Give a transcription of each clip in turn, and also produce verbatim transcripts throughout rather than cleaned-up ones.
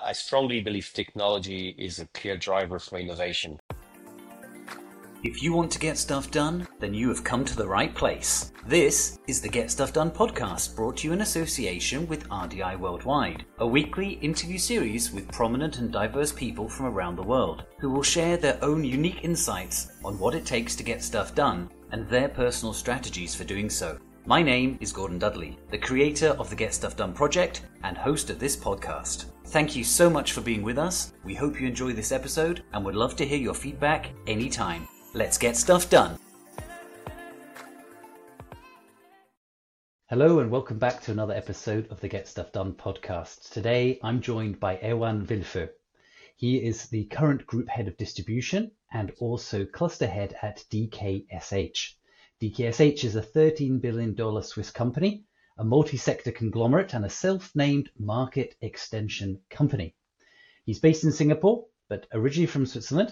I strongly believe technology is a clear driver for innovation. If you want to get stuff done, then you have come to the right place. This is the Get Stuff Done podcast, brought to you in association with R D I Worldwide, a weekly interview series with prominent and diverse people from around the world, who will share their own unique insights on what it takes to get stuff done and their personal strategies for doing so. My name is Gordon Dudley, the creator of the Get Stuff Done project and host of this podcast. Thank you so much for being with us. We hope you enjoy this episode and would love to hear your feedback anytime. Let's get stuff done. Hello and welcome back to another episode of the Get Stuff Done podcast. Today I'm joined by Erwan Villefeu. He is the current group head of distribution and also cluster head at D K S H. D K S H is a thirteen billion dollars Swiss company, a multi-sector conglomerate and a self-named market extension company. He's based in Singapore, but originally from Switzerland.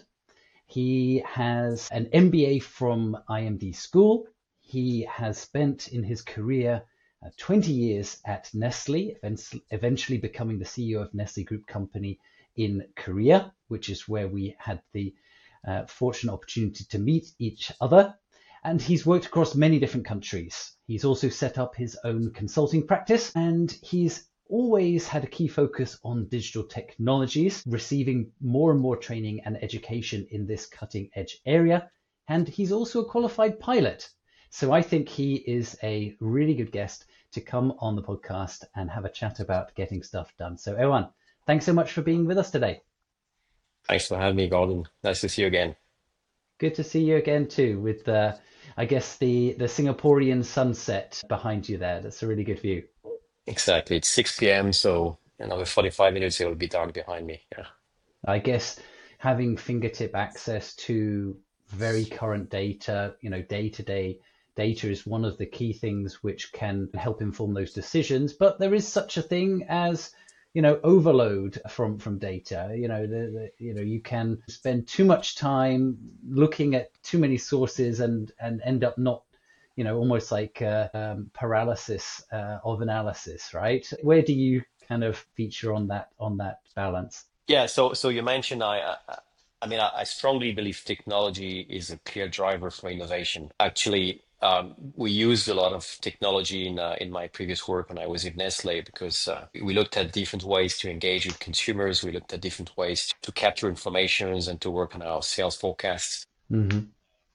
He has an M B A from I M D School. He has spent in his career uh, twenty years at Nestle, eventually becoming the C E O of Nestle Group Company in Korea, which is where we had the uh, fortunate opportunity to meet each other. And he's worked across many different countries. He's also set up his own consulting practice, and he's always had a key focus on digital technologies, receiving more and more training and education in this cutting edge area. And he's also a qualified pilot. So I think he is a really good guest to come on the podcast and have a chat about getting stuff done. So Erwan, thanks so much for being with us today. Thanks for having me, Gordon. Nice to see you again. Good to see you again too, with uh, I guess the, the Singaporean sunset behind you there. That's a really good view. Exactly. It's six p.m. So another forty-five minutes, it will be dark behind me. Yeah. I guess having fingertip access to very current data, you know, day-to-day data is one of the key things which can help inform those decisions. But there is such a thing as, you know, overload from, from data. You know, the, the, you know, you can spend too much time looking at too many sources and, and end up not, you know, almost like uh, um, paralysis uh, of analysis, right? Where do you kind of feature on that on that balance? Yeah. So, so you mentioned I, I, I mean, I, I strongly believe technology is a clear driver for innovation. Actually, um, we used a lot of technology in uh, in my previous work when I was in Nestle because uh, we looked at different ways to engage with consumers. We looked at different ways to capture information and to work on our sales forecasts. Mm-hmm.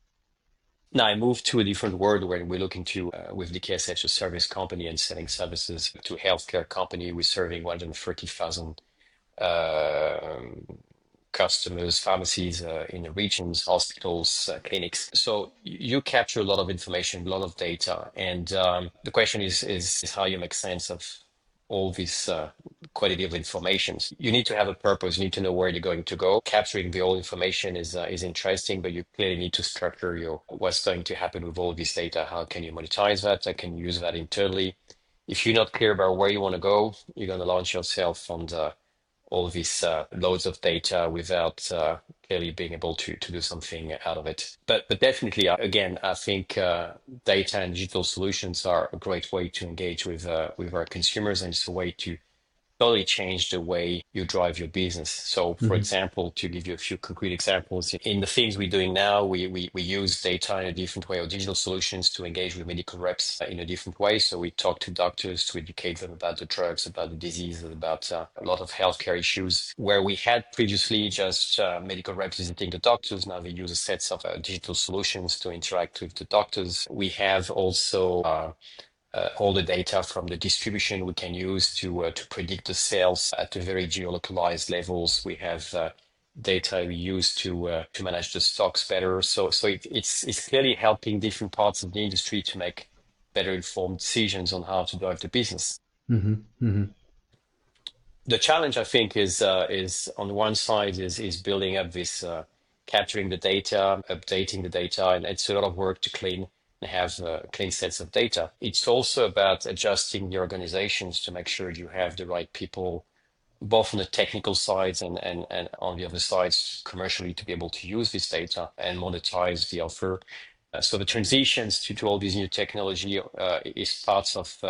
Now I moved to a different world where we're looking to, uh, with D K S H, a service company and selling services to a healthcare company. We're serving one hundred thirty thousand uh, customers, pharmacies uh, in the regions, hospitals, uh, clinics. So you capture a lot of information, a lot of data. And um, the question is, is, is how you make sense of all this uh, quality of information. You need to have a purpose. You need to know where you're going to go. Capturing the whole information is uh, is interesting, but you clearly need to structure your what's going to happen with all this data. How can you monetize that? How can you use that internally? If you're not clear about where you want to go, you're going to launch yourself on the, all these uh, loads of data without uh, clearly being able to to do something out of it. But but definitely, uh, again, I think uh, data and digital solutions are a great way to engage with uh, with our consumers, and it's a way to totally change the way you drive your business. So, for mm-hmm. example, to give you a few concrete examples, in the things we're doing now, we, we, we use data in a different way, or digital solutions to engage with medical reps in a different way. So we talk to doctors to educate them about the drugs, about the disease, about uh, a lot of healthcare issues. Where we had previously just uh, medical reps visiting the doctors, now they use a set of uh, digital solutions to interact with the doctors. We have also uh, Uh, all the data from the distribution we can use to uh, to predict the sales at the very geolocalized levels. We have uh, data we use to uh, to manage the stocks better. So so it, it's it's clearly helping different parts of the industry to make better informed decisions on how to drive the business. Mm-hmm. Mm-hmm. The challenge, I think, is uh, is on one side is is building up this uh, capturing the data, updating the data, and it's a lot of work to clean. Have uh, clean sets of data. It's also about adjusting the organizations to make sure you have the right people, both on the technical sides and, and, and on the other sides commercially, to be able to use this data and monetize the offer. Uh, so the transitions to, to all these new technology uh, is part of uh,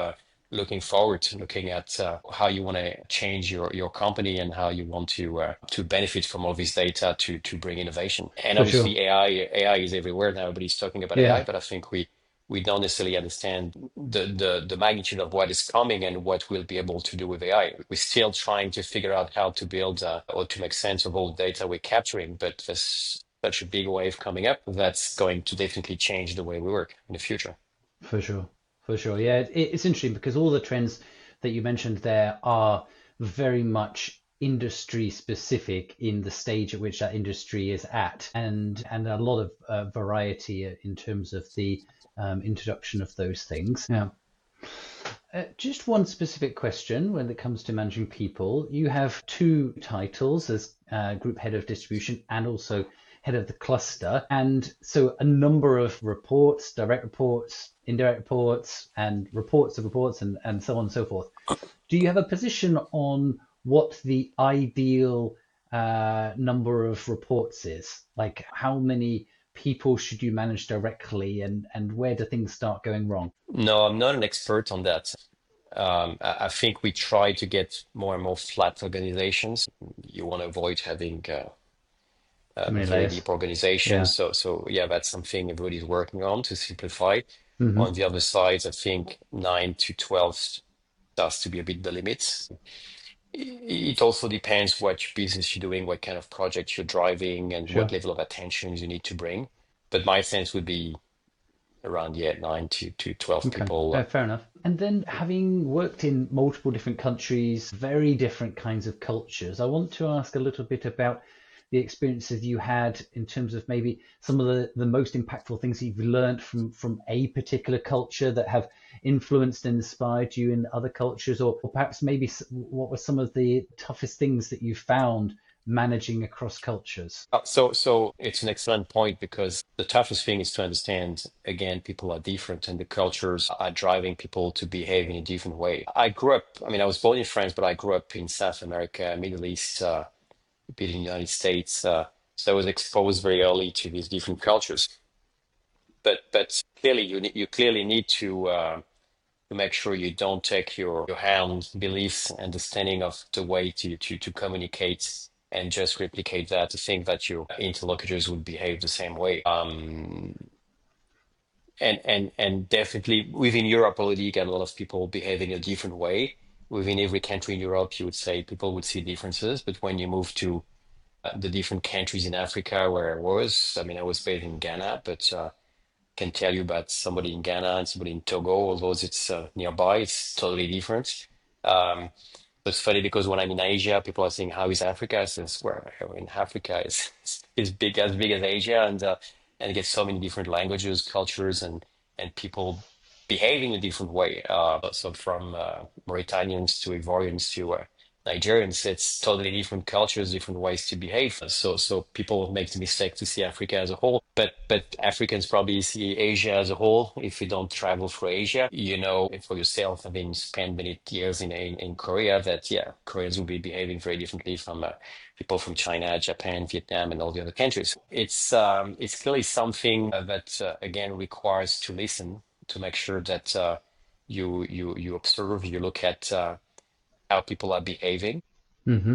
looking forward to looking at uh, how you want to change your, your company and how you want to uh, to benefit from all this data to to bring innovation. And For sure. obviously A I A I is everywhere now. Everybody's talking about A I, Yeah, but I think we we don't necessarily understand the, the the magnitude of what is coming and what we'll be able to do with A I. We're still trying to figure out how to build uh, or to make sense of all the data we're capturing, but there's such a big wave coming up that's going to definitely change the way we work in the future. for sure. For sure. Yeah, it, it's interesting because all the trends that you mentioned there are very much industry specific in the stage at which that industry is at, and and a lot of uh, variety in terms of the um, introduction of those things. Yeah. Uh, just one specific question when it comes to managing people. You have two titles as uh, group head of distribution and also head of the cluster. And so a number of reports, direct reports, indirect reports, and reports of reports, and, and so on and so forth. Do you have a position on what the ideal uh, number of reports is? Like how many people should you manage directly, and, and where do things start going wrong? No, I'm not an expert on that. Um, I, I think we try to get more and more flat organizations. You want to avoid having uh, Too uh, many very layers. deep organizations. Yeah. So, so yeah, that's something everybody's working on to simplify. Hmm. On the other side, I think nine to twelve starts to be a bit the limit. It also depends what business you're doing, what kind of project you're driving, and what Sure. level of attention you need to bring. But my sense would be around, yeah, nine to, to twelve Okay. people. Uh, fair enough. And then having worked in multiple different countries, very different kinds of cultures, I want to ask a little bit about the experiences you had in terms of maybe some of the, the most impactful things you've learned from, from a particular culture that have influenced and inspired you in other cultures, or, or perhaps maybe what were some of the toughest things that you found managing across cultures? Uh, so, so it's an excellent point because the toughest thing is to understand, again, people are different and the cultures are driving people to behave in a different way. I grew up, I mean, I was born in France, but I grew up in South America, Middle East, uh, a bit in the United States. Uh, so I was exposed very early to these different cultures. But, but clearly, you need, you clearly need to, uh, to make sure you don't take your, your hand beliefs, understanding of the way to, to, to communicate and just replicate that to think that your interlocutors would behave the same way. Um, and, and, and definitely within Europe already, you get a lot of people behaving a different way. Within every country in Europe, you would say people would see differences. But when you move to uh, the different countries in Africa where I was, I mean, I was based in Ghana, but uh, can tell you about somebody in Ghana and somebody in Togo, although it's uh, nearby, it's totally different. Um, but it's funny because when I'm in Asia, people are saying, "How is Africa?" Since we're in Africa, is is big as big as Asia, and uh, and it gets so many different languages, cultures, and and people behaving a different way. Uh, so from uh, Mauritanians to Ivorians to uh, Nigerians, it's totally different cultures, different ways to behave. So, so people make the mistake to see Africa as a whole, but but Africans probably see Asia as a whole. If you don't travel through Asia, you know for yourself, having spent many years in in, in Korea, that yeah, Koreans will be behaving very differently from uh, people from China, Japan, Vietnam, and all the other countries. It's um, it's clearly something uh, that uh, again requires to listen to make sure that uh, you you you observe, you look at. Uh, how people are behaving. Hmm.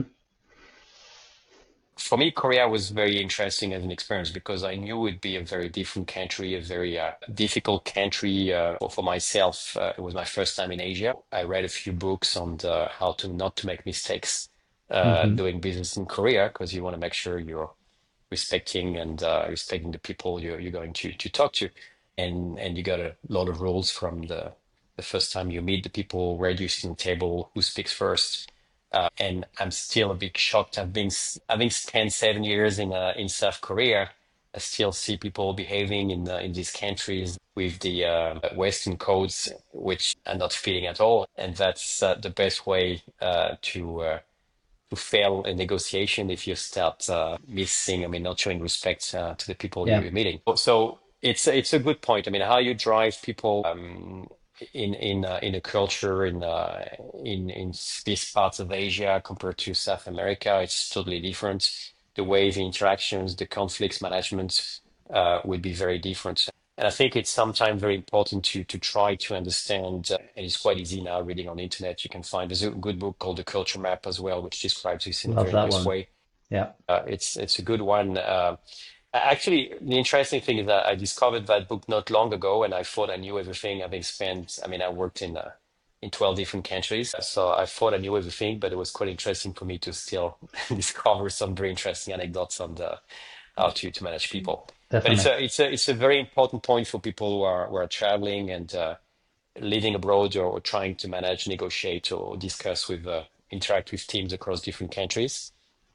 For me, Korea was very interesting as an experience because I knew it'd be a very different country, a very uh, difficult country uh, for, for myself. Uh, it was my first time in Asia. I read a few books on the, how to not to make mistakes uh, Hmm. doing business in Korea because you want to make sure you're respecting and uh, respecting the people you're, you're going to to talk to, and and you got a lot of rules from the the first time you meet the people, where do you sit on the table, who speaks first. Uh, and I'm still a bit shocked. I've been having spent seven years in uh, in South Korea. I still see people behaving in uh, in these countries with the uh, Western codes, which are not fitting at all. And that's uh, the best way uh, to uh, to fail a negotiation if you start uh, missing. I mean, not showing respect uh, to the people you- Yeah. you're meeting. So it's it's a good point. I mean, how you drive people. Um, in in uh, in a culture in uh, in in these parts of Asia compared to South America, it's totally different. The way the interactions, the conflicts management uh, would be very different. And I think it's sometimes very important to to try to understand, uh, and it's quite easy now reading on the internet. You can find there's a good book called The Culture Map as well, which describes this in a Love very that nice one. way. Yeah. Uh, it's it's a good one. Uh, actually, the interesting thing is that I discovered that book not long ago, and I thought I knew everything, having spent. I mean, I worked in uh, in twelve different countries, so I thought I knew everything, but it was quite interesting for me to still discover some very interesting anecdotes on the how to to manage people. But it's Definitely. a it's a it's a very important point for people who are who are traveling and uh, living abroad, or, or trying to manage, negotiate, or discuss with uh, interact with teams across different countries.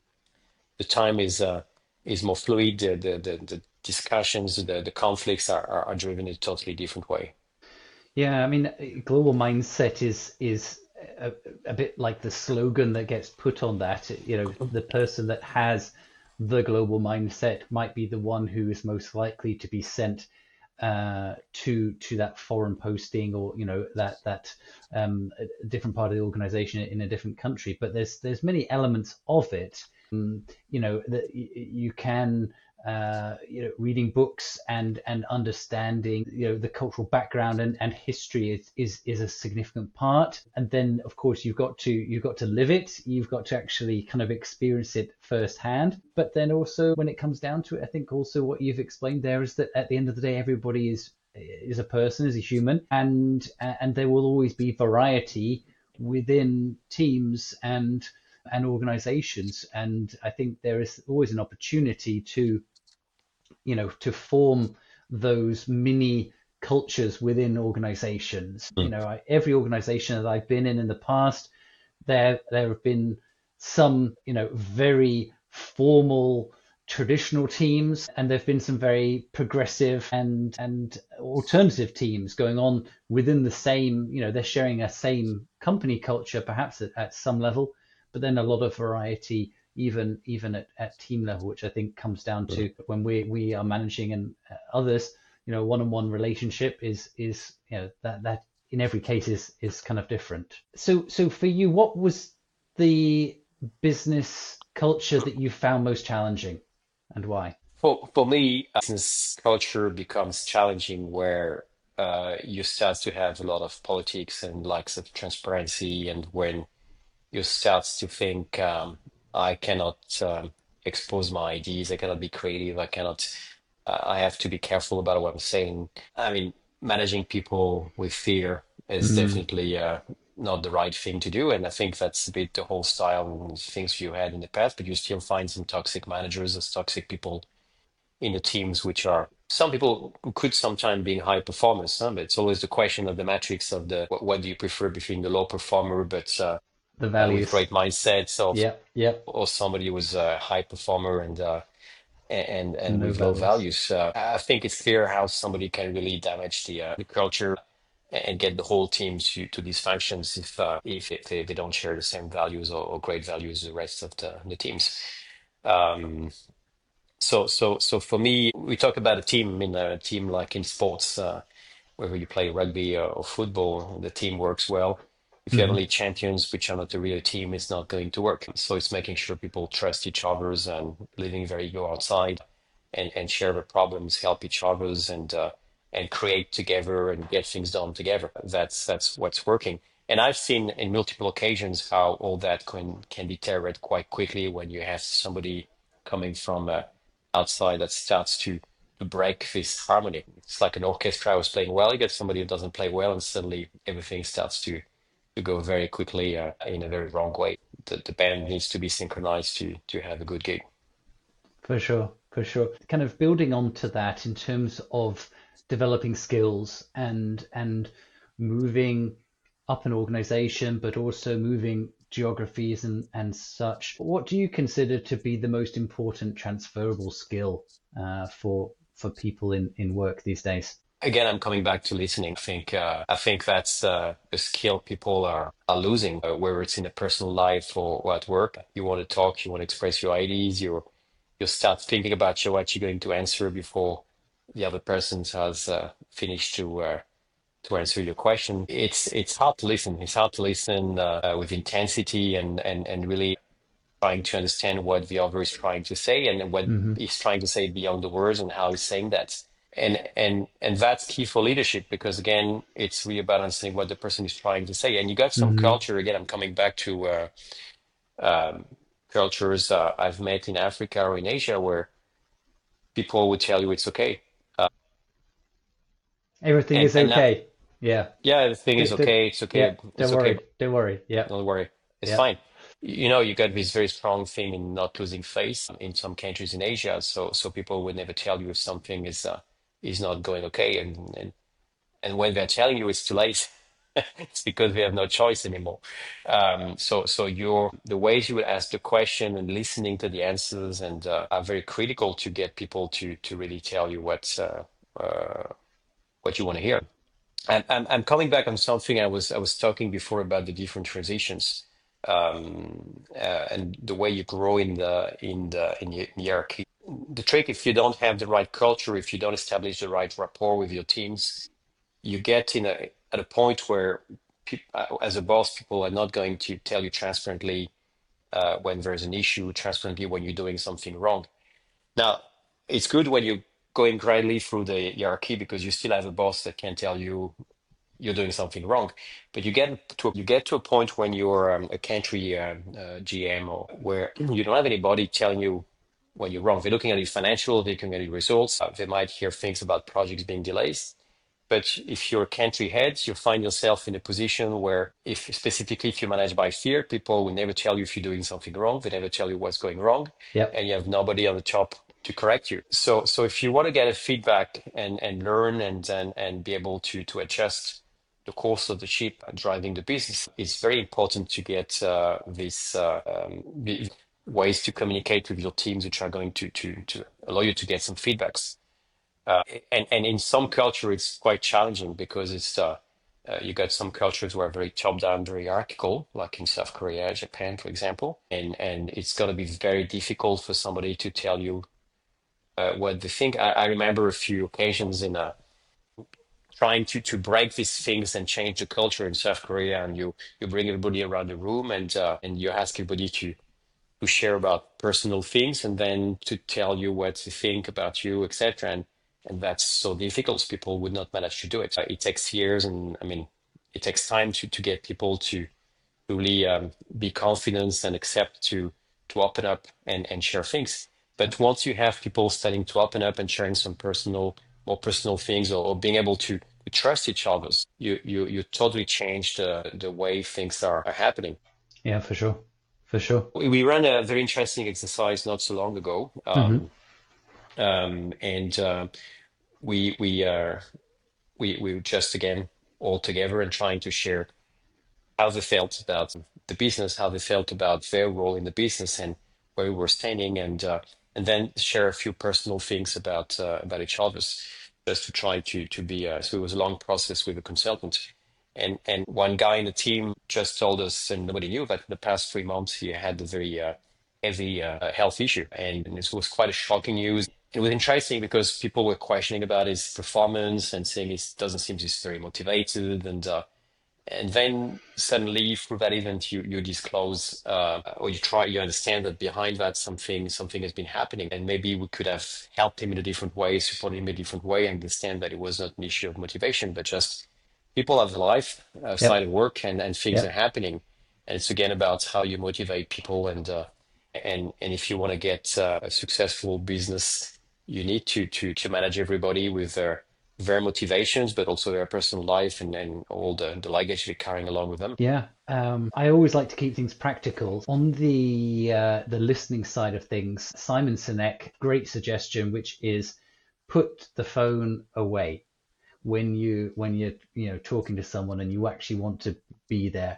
The time is uh, is more fluid. The the the, the discussions, the the conflicts are, are are driven in a totally different way. Yeah, I mean, global mindset is is a, a bit like the slogan that gets put on that. You know, the person that has the global mindset might be the one who is most likely to be sent uh, to to that foreign posting, or you know that that um, a different part of the organization in a different country. But there's there's many elements of it. Um, you know that you can uh, you know, reading books and and understanding, you know, the cultural background and, and history is, is is a significant part. And then, of course, you've got to you've got to live it. You've got to actually kind of experience it firsthand. But then also, when it comes down to it, I think also what you've explained there is that at the end of the day, everybody is is a person, is a human, and and there will always be variety within teams and and organizations. And I think there is always an opportunity to, you know, to form those mini cultures within organizations. You Mm. know, I, every organization that I've been in in the past, there there have been some, you know, very formal traditional teams, and there've been some very progressive and and alternative teams going on within the same, you know, they're sharing a same company culture perhaps at, at some level, but then a lot of variety even even at, at team level, which I think comes down Mm. to when we we are managing and uh, others, you know, one-on-one relationship is is you know that that in every case is is kind of different. So so for you, what was the business culture that you found most challenging, and why? For for me, business culture becomes challenging where uh, you start to have a lot of politics and lacks of transparency, and when you start to think, um, I cannot um, expose my ideas, I cannot be creative, I cannot, uh, I have to be careful about what I'm saying. I mean, managing people with fear is Mm, definitely uh, not the right thing to do. And I think that's a bit the whole style and things you had in the past, but you still find some toxic managers, as toxic people in the teams, which are some people who could sometimes be high performers. Huh? But it's always the question of the matrix of the what, what do you prefer between the low performer but uh, the uh, with values. great mindsets of Yep, yep. or somebody who was a high performer and uh, and and No with low values. values. Uh, I think it's clear how somebody can really damage the uh, the culture and get the whole team to to these functions if uh, if they, they don't share the same values or, or great values as the rest of the, the teams. Um, so so so for me, we talk about a team in a team like in sports. Uh, whether you play rugby or, or football, the team works well. If you have Hmm. only champions, which are not a real team, it's not going to work. So it's making sure people trust each others and living very go outside and, and share the problems, help each others and uh, and create together and get things done together. That's that's what's working. And I've seen in multiple occasions how all that can can deteriorate quite quickly when you have somebody coming from uh, outside that starts to to break this harmony. It's like an orchestra who's playing well. You get somebody who doesn't play well, and suddenly everything starts to to go very quickly uh, in a very wrong way. The, the band needs to be synchronized to to have a good gig. For sure, for sure. Kind of building on to that in terms of developing skills and and moving up an organization, but also moving geographies and, and such. What do you consider to be the most important transferable skill uh, for for people in, in work these days? Again, I'm coming back to listening. I think uh, I think that's uh, a skill people are are losing, uh, whether it's in a personal life or, or at work. You want to talk, you want to express your ideas, you you start thinking about you, what you're going to answer before the other person has uh, finished to uh, to answer your question. It's it's hard to listen. It's hard to listen uh, uh, with intensity and and and really trying to understand what the other is trying to say and what Hmm. he's trying to say beyond the words and how he's saying that. And and and that's key for leadership because again, it's really about understanding what the person is trying to say. And you got some Hmm. culture. Again, I'm coming back to uh, um, cultures uh, I've met in Africa or in Asia where people would tell you it's okay. Uh, Everything and is and now, okay. Yeah. yeah, the thing is D- d- okay. It's yeah. okay. It's Don't okay. worry. Don't worry. Yeah. Don't worry. It's Yeah. fine. You know, you got this very strong thing in not losing face in some countries in Asia. So so people would never tell you if something is uh, is not going okay, and and and when they're telling you it's too late, it's because we have no choice anymore. Um, so so your the ways you would ask the question and listening to the answers and uh, are very critical to get people to to really tell you what uh, uh, what you want to hear. And I'm I'm coming back on something I was I was talking before about the different transitions um, uh, and the way you grow in the in the in the hierarchy. The trick, if you don't have the right culture, if you don't establish the right rapport with your teams, you get in a at a point where peop, uh, as a boss, people are not going to tell you transparently uh, when there's an issue, transparently when you're doing something wrong. Now, it's good when you're going gradually through the hierarchy because you still have a boss that can tell you you're doing something wrong. But you get to a, you get to a point when you're um, a country uh, uh, G M or where you don't have anybody telling you when you're wrong. They're looking at your financial, they're looking at your results. Uh, they might hear things about projects being delayed. But if you're a country head, you find yourself in a position where, if specifically if you manage by fear, people will never tell you if you're doing something wrong. They never tell you what's going wrong, Yep. and you have nobody on the top to correct you. So, so if you want to get a feedback and and learn and and and be able to to adjust the course of the ship driving the business, it's very important to get uh, this uh, um, the ways to communicate with your teams, which are going to to to allow you to get some feedbacks. Uh, and and in some culture, it's quite challenging because it's uh, uh, you got some cultures who are very top-down, very hierarchical, like in South Korea, Japan, for example, and and it's going to be very difficult for somebody to tell you uh, what they think. I, I remember a few occasions in uh, trying to to break these things and change the culture in South Korea, and you you bring everybody around the room and uh, and you ask everybody to to share about personal things and then to tell you what they think about you, et cetera. And and that's so difficult. People would not manage to do it. Uh, It takes years, and I mean, it takes time to to get people to really um, be confident and accept to to open up and and share things. But once you have people starting to open up and sharing some personal, more personal things, or, or being able to, to trust each other, you you you totally change the the way things are, are happening. Yeah, for sure. For sure. We we ran a very interesting exercise not so long ago, Hmm. um, um, and uh, we we uh, we we were just again all together and trying to share how they felt about the business, how they felt about their role in the business, and where we were standing, and uh, and then share a few personal things about uh, about each other's, just to try to to be. Uh, so it was a long process with a consultant, and and one guy in the team just told us, and nobody knew that in the past three months he had a very uh, heavy uh, health issue, and, and this was quite a shocking news. It was interesting because people were questioning about his performance and saying he doesn't seem he's very motivated, and uh, and then suddenly through that event you you disclose uh, or you try you understand that behind that something something has been happening, and maybe we could have helped him in a different way, supported him in a different way, and understand that it was not an issue of motivation but just people have a life outside Yep. of work, and and things are Yep. happening, and it's again about how you motivate people, and uh, and and if you want to get uh, a successful business, you need to to to manage everybody with their their motivations, but also their personal life, and, and all the, the luggage they're carrying along with them. Yeah. Um, I always like to keep things practical. On the uh, the listening side of things, Simon Sinek, great suggestion, which is put the phone away when you when you're you know talking to someone and you actually want to be there.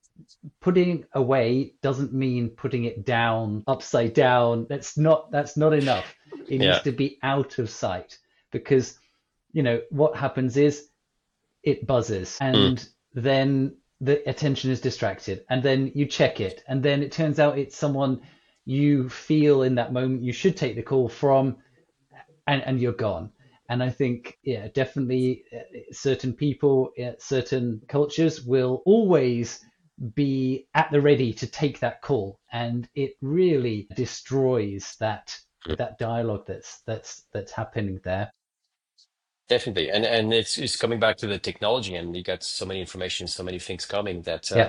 Putting away doesn't mean putting it down upside down. That's not that's not enough. It needs Yeah. to be out of sight, because you know what happens is it buzzes, Mm. and then the attention is distracted, and then you check it, and then it turns out it's someone you feel in that moment you should take the call from, and, and you're gone. And I think, yeah, definitely uh, certain people, uh, certain cultures will always be at the ready to take that call, and it really destroys that that dialogue that's that's that's happening there. Definitely. And and it's it's coming back to the technology, and you got so many information, so many things coming that uh, Yeah.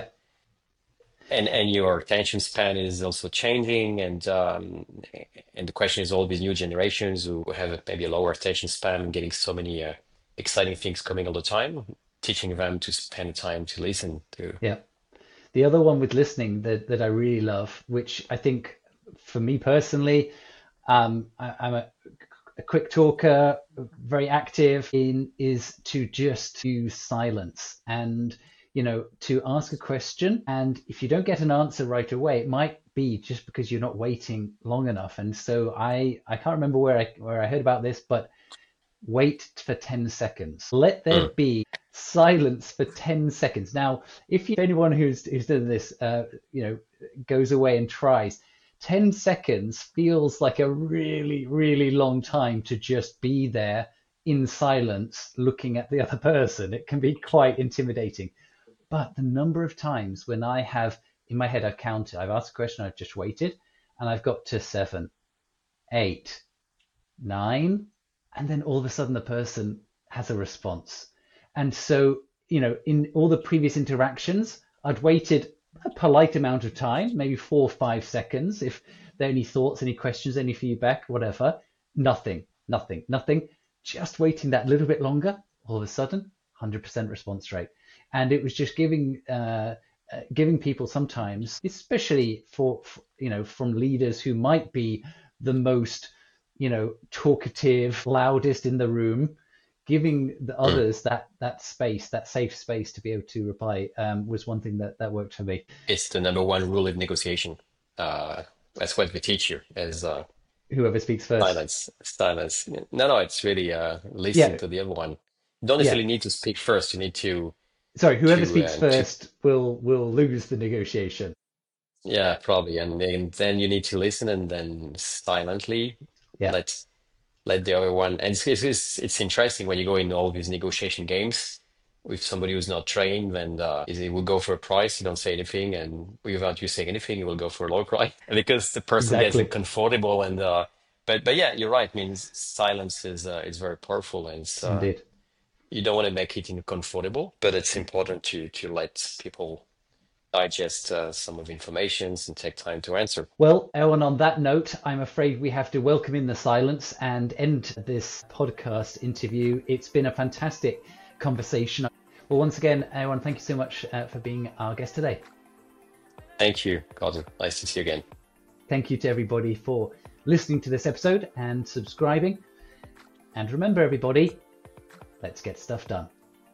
and and your attention span is also changing, and um and the question is all these new generations who have a, maybe a lower attention span, getting so many uh, exciting things coming all the time, teaching them to spend time to listen to. Yeah. The other one with listening that, that I really love, which I think for me personally, um, I, I'm a, a quick talker, very active in, is to just use silence and, you know, to ask a question. And if you don't get an answer right away, it might be just because you're not waiting long enough. And so I, I can't remember where I, where I heard about this, but wait for ten seconds. Let there Mm. be silence for ten seconds. Now, if, you, if anyone who's who's done this, uh, you know, goes away and tries, ten seconds feels like a really, really long time to just be there in silence, looking at the other person. It can be quite intimidating. But the number of times when I have in my head, I've counted, I've asked a question, I've just waited, and I've got to seven, eight, nine, and then all of a sudden the person has a response. And so, you know, in all the previous interactions, I'd waited a polite amount of time, maybe four or five seconds. If there are any thoughts, any questions, any feedback, whatever, nothing, nothing, nothing. Just waiting that little bit longer, all of a sudden, one hundred percent response rate. And it was just giving uh, uh, giving people sometimes, especially for, for, you know, from leaders who might be the most, you know, talkative, loudest in the room, giving the Mm. others that that space, that safe space to be able to reply, um, was one thing that that worked for me. It's the number one rule of negotiation. Uh, that's what we teach you as uh, Whoever speaks first. silence, silence. No, no, it's really uh, listening Yeah, to the other one. You don't yeah. necessarily need to speak first. You need to Sorry, whoever to speaks uh, to first will will lose the negotiation. yeah, probably. And then then you need to listen and then silently Yeah, let let the other one. And it's it's it's, it's interesting when you go in all these negotiation games with somebody who's not trained, then uh, is it will go for a price, you don't say anything, and without you saying anything, you will go for a low price. And because the person gets exactly. uncomfortable and uh but but yeah, you're right. Means silence is uh, is very powerful, and it's uh Indeed. you don't want to make it uncomfortable, but it's important to to let people digest uh, some of the informations and take time to answer. Well, Owen, on that note, I'm afraid we have to welcome in the silence and end this podcast interview. It's been a fantastic conversation. Well, once again, Owen, thank you so much uh, for being our guest today. Thank you, Gordon. Nice to see you again. Thank you to everybody for listening to this episode and subscribing. And remember, everybody, let's get stuff done.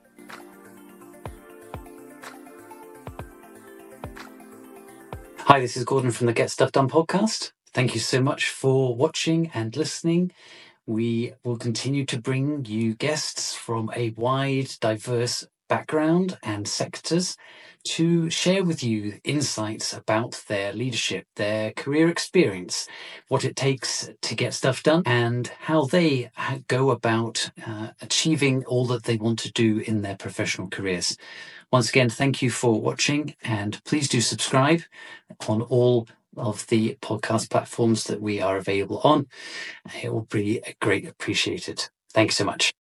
Hi, this is Gordon from the Get Stuff Done podcast. Thank you so much for watching and listening. We will continue to bring you guests from a wide, diverse background and sectors to share with you insights about their leadership, their career experience, what it takes to get stuff done, and how they go about uh, achieving all that they want to do in their professional careers. Once again, thank you for watching, and please do subscribe on all of the podcast platforms that we are available on. It will be great appreciated. Thanks so much.